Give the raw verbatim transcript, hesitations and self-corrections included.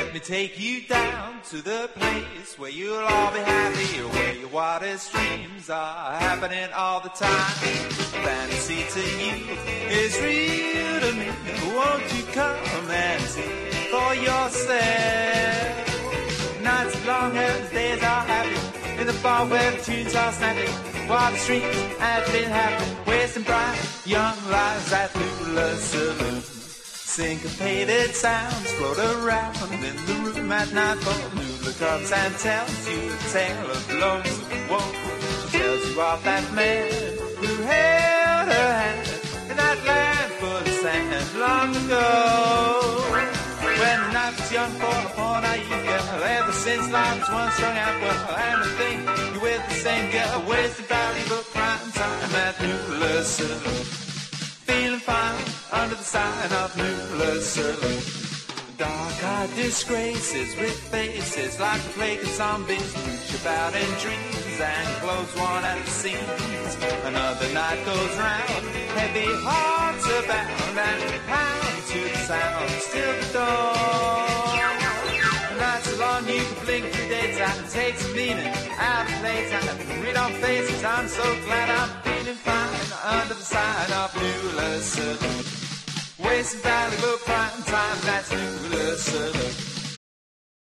Let me take you down to the place where you'll all be happy, where your wildest dreams are happening all the time. Fantasy to you is real to me. Won't you come and see for yourself? Nights are long and days are happy, in the bar where the tunes are snapping, while the streets have been happy, wasting bright young lives at Lula Saloon. Syncopated sounds float around in the room at nightfall. Lula comes and tells you a tale of lonesome woe. She tells you of that man who held her hand in that land full of sand long ago. When the night was young for a poor naive girl, ever since life was one strung out well, and to think you're with the same girl, wasting valuable prime time at Lula Saloon. Feeling fine under the sign of Lula Saloon. Dark-eyed disgraces with faces like the plague of zombies mooch about in dreams and close one at the seams. Another night goes round, heavy hearts are bound and pound to the sound, still the dawn. The nights so long you can blink through daytime, take some meaning out of playtime. Read on faces, I'm so glad I'm feeling fine under the sign of Lula Saloon. Wasting valuable prime time, that's Lula Saloon.